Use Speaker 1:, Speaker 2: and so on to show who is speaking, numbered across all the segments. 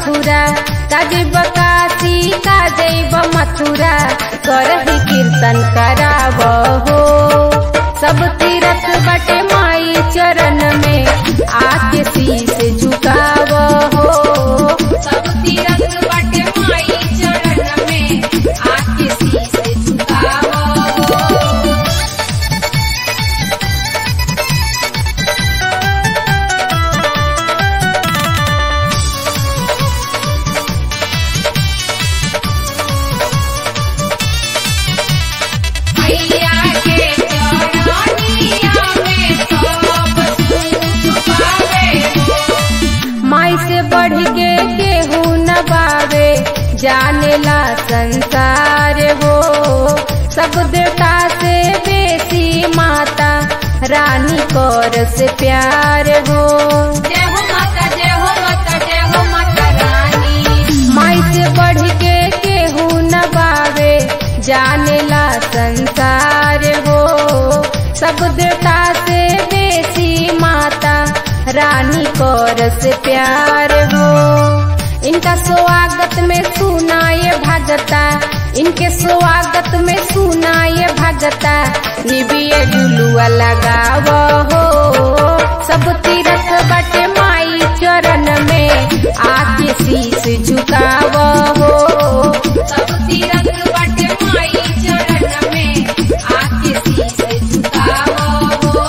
Speaker 1: मथुरा का जैब काशी का जैब मथुरा करही कीर्तन कराव हो। सब तीरथ बटे माई चरण में आके शीश झुकाव हो। सब तीरथ बटे माई चरण में आके शीश झुकाव हो। माई से बढ़ के केहू न बावे जानेला संसार हो। सब देवता से बेसी माता रानी कर से प्यार हो। जय हो माता, जय हो माता, जय हो माता रानी। माई से बढ़ के केहू न बावे जानेला संसार हो। सब देवता से बेसी माता रानी कर से प्यार हो। इनका स्वागत में सुनाए भगता, इनके स्वागत में सुनाए भगता निबिये जुलुआ लगाव हो। सब तीरथ बटे माई चरण में आके शीश झुकाव हो। सब तीरथ बटे माई चरण में आके शीश झुकाव हो।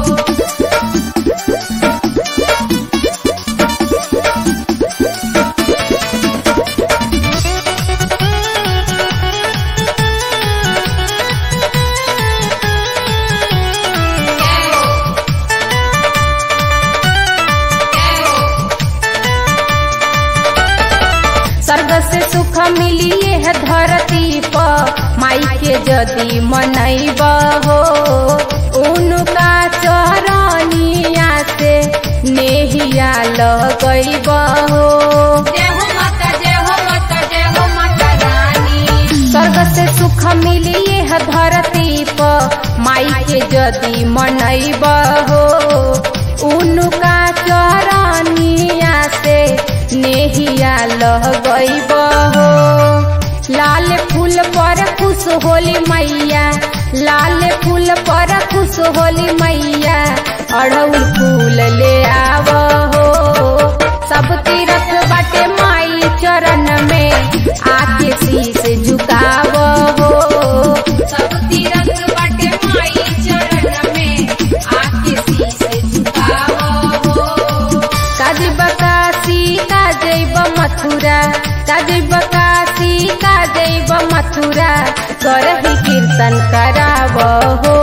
Speaker 1: स्वर्ग से सुख मिली है धरती पर माई के यदि मनैब हो। उनका चरनिया से नेहिया लगैब हो। जय हो माता, जय हो माता, जय हो माता रानी। स्वर्ग से सुख मिली है धरती पर माई के यदि मनैब हो। उनका चरनिया से नेहिया लगैब हो। लाल फूल पर खुश होली मैया, लाल फूल पर खुश होली मैया अड़हुल फूल ले आव हो। सब तीरथ बटे माई चरण में आके शीश झुकाव हो। सब तीरथ बटे माई चरण में आके शीश झुकाव हो। का जैब काशी का जैब मथुरा का जैब काशी का जैब मथुरा करही कीर्तन कराव हो।